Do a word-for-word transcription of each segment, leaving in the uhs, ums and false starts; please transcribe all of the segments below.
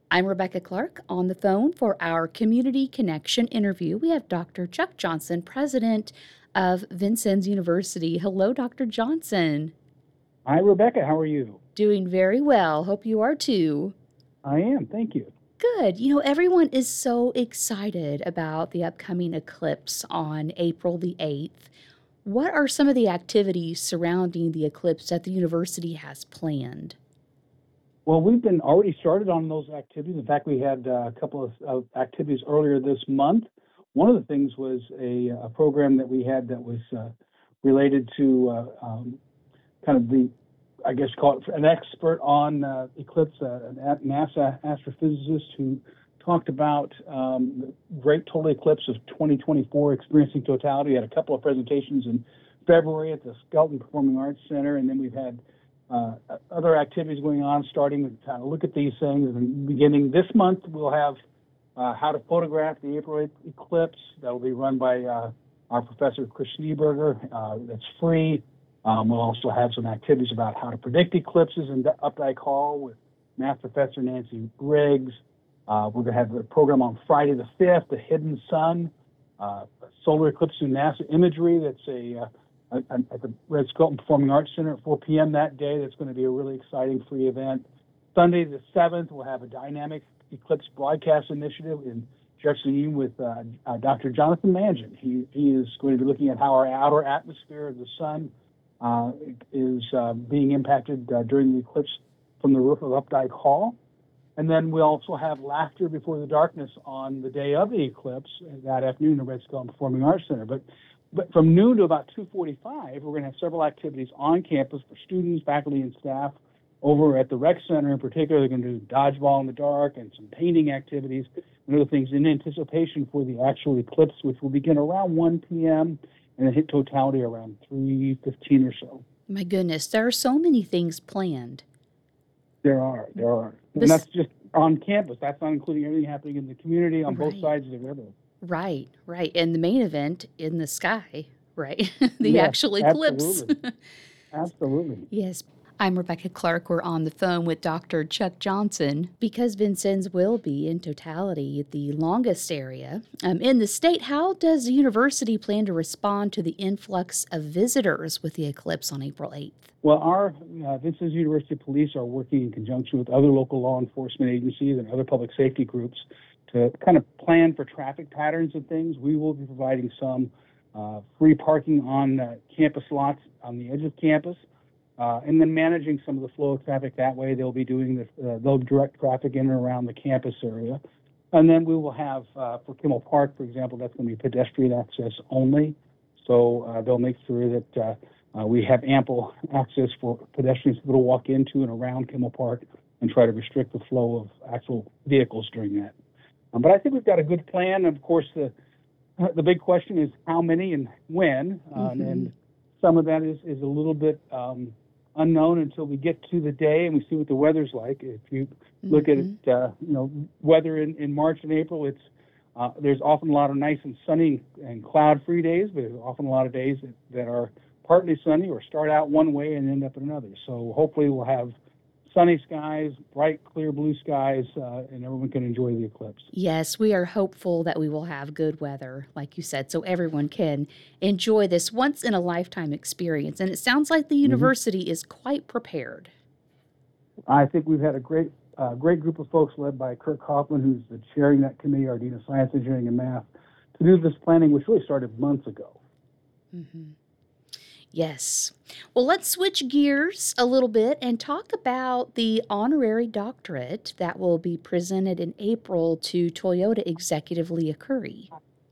I'm Rebecca Clark on the phone for our Community Connection interview. We have Doctor Chuck Johnson, president of Vincennes University. Hello, Doctor Johnson. Hi, Rebecca. How are you? Doing very well. Hope you are too. I am. Thank you. Good. You know, everyone is so excited about the upcoming eclipse on April the eighth. What are some of the activities surrounding the eclipse that the university has planned? Well, we've been already started on those activities. In fact, we had uh, a couple of, of activities earlier this month. One of the things was a, a program that we had that was uh, related to uh, um, kind of the, I guess, call it an expert on uh, eclipse, uh, an NASA astrophysicist who talked about um, the great total eclipse of twenty twenty-four, experiencing totality. We had a couple of presentations in February at the Skelton Performing Arts Center, and then we've had Uh, other activities going on, starting to kind of look at these things. And beginning this month, we'll have uh, how to photograph the April eighth eclipse. That will be run by uh, our professor, Chris Schneeberger. Uh, that's free. Um, we'll also have some activities about how to predict eclipses in Updike Hall with math professor Nancy Briggs. Uh, we're going to have a program on Friday the fifth, The Hidden Sun, uh, solar eclipse through NASA imagery. That's a uh, at the Red Skelton Performing Arts Center at four p.m. that day. That's going to be a really exciting free event. Sunday the seventh, we'll have a dynamic eclipse broadcast initiative in Jefferson Union with uh, uh, Doctor Jonathan Mangin. He, he is going to be looking at how our outer atmosphere of the sun uh, is uh, being impacted uh, during the eclipse from the roof of Updike Hall. And then we also have Laughter Before the Darkness on the day of the eclipse that afternoon at Red Skelton Performing Arts Center. But But from noon to about two forty-five, we're going to have several activities on campus for students, faculty, and staff. Over at the rec center in particular, they're going to do dodgeball in the dark and some painting activities and other things in anticipation for the actual eclipse, which will begin around one p.m. and then hit totality around three fifteen or so. My goodness, there are so many things planned. There are, there are. And This- that's just on campus. That's not including everything happening in the community on both Right. sides of the river. Right, right. And the main event in the sky, right? the Yes, actual eclipse. absolutely. Absolutely. Yes. I'm Rebecca Clark. We're on the phone with Doctor Chuck Johnson because Vincennes will be, in totality, the longest area um, in the state. How does the university plan to respond to the influx of visitors with the eclipse on April eighth? Well, our uh, Vincennes University Police are working in conjunction with other local law enforcement agencies and other public safety groups to kind of plan for traffic patterns and things. We will be providing some uh, free parking on uh, campus lots on the edge of campus, uh, and then managing some of the flow of traffic that way. They'll be doing the, uh, they'll direct traffic in and around the campus area. And then we will have, uh, for Kimmel Park, for example, that's going to be pedestrian access only. So uh, they'll make sure that uh, uh, we have ample access for pedestrians to walk into and around Kimmel Park and try to restrict the flow of actual vehicles during that. Um, but I think we've got a good plan. Of course, the the big question is how many and when, uh, Mm-hmm. and some of that is, is a little bit um, unknown until we get to the day and we see what the weather's like. If you look Mm-hmm. at uh, you know weather in, in March and April, it's uh, there's often a lot of nice and sunny and cloud-free days, but there's often a lot of days that, that are partly sunny or start out one way and end up in another. So hopefully we'll have sunny skies, bright, clear blue skies, uh, and everyone can enjoy the eclipse. Yes, we are hopeful that we will have good weather, like you said, so everyone can enjoy this once-in-a-lifetime experience. And it sounds like the university mm-hmm. is quite prepared. I think we've had a great uh, great group of folks led by Kirk Kaufman, who's the chairing that committee, our Dean of Science, Engineering, and Math, to do this planning, which really started months ago. Mm-hmm. Yes. Well, let's switch gears a little bit and talk about the honorary doctorate that will be presented in April to Toyota executive Leah Curry.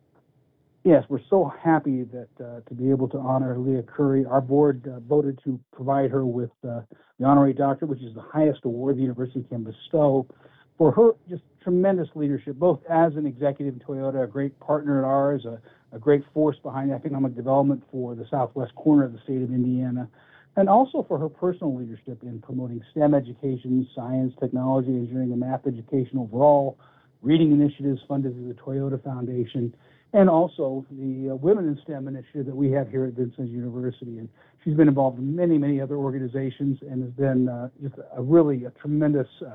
Yes, we're so happy that uh, to be able to honor Leah Curry. Our board uh, voted to provide her with uh, the honorary doctorate, which is the highest award the university can bestow, for her just tremendous leadership, both as an executive in Toyota, a great partner at ours, a, a great force behind economic development for the southwest corner of the state of Indiana, and also for her personal leadership in promoting STEM education, science, technology, engineering, and math education overall, reading initiatives funded through the Toyota Foundation, and also the uh, Women in STEM initiative that we have here at Vincennes University. And she's been involved in many, many other organizations and has been uh, just a really a tremendous uh,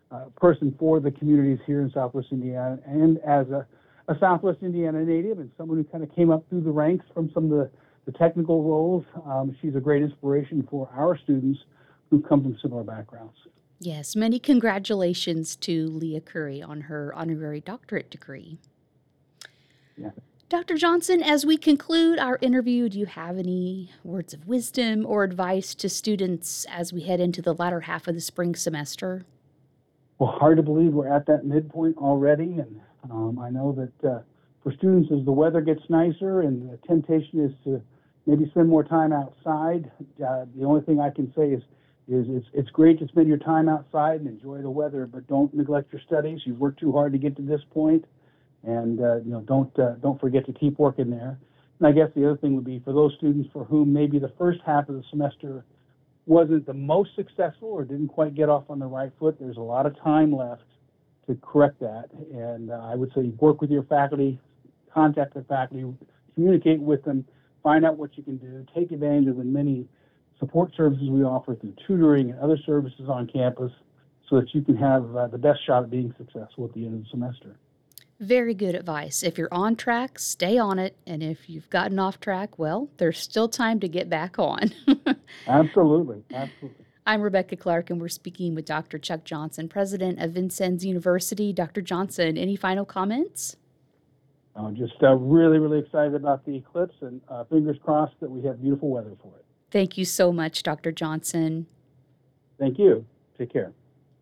uh, person for the communities here in Southwest Indiana, and as a, a Southwest Indiana native and someone who kind of came up through the ranks from some of the, the technical roles, um, she's a great inspiration for our students who come from similar backgrounds. Yes, many congratulations to Leah Curry on her honorary doctorate degree. Yeah. Doctor Johnson, as we conclude our interview, do you have any words of wisdom or advice to students as we head into the latter half of the spring semester? Well, hard to believe we're at that midpoint already, and um, I know that uh, for students, as the weather gets nicer and the temptation is to maybe spend more time outside, uh, the only thing I can say is is it's, it's great to spend your time outside and enjoy the weather, but don't neglect your studies. You've worked too hard to get to this point. And uh, you know, don't uh, don't forget to keep working there. And I guess the other thing would be for those students for whom maybe the first half of the semester wasn't the most successful or didn't quite get off on the right foot. There's a lot of time left to correct that. And uh, I would say work with your faculty, contact the faculty, communicate with them, find out what you can do, take advantage of the many support services we offer through tutoring and other services on campus, so that you can have uh, the best shot at being successful at the end of the semester. Very good advice. If you're on track, stay on it. And if you've gotten off track, well, there's still time to get back on. Absolutely. Absolutely. I'm Rebecca Clark, and we're speaking with Doctor Chuck Johnson, president of Vincennes University. Doctor Johnson, any final comments? I'm just uh, really, really excited about the eclipse, and uh, fingers crossed that we have beautiful weather for it. Thank you so much, Doctor Johnson. Thank you. Take care.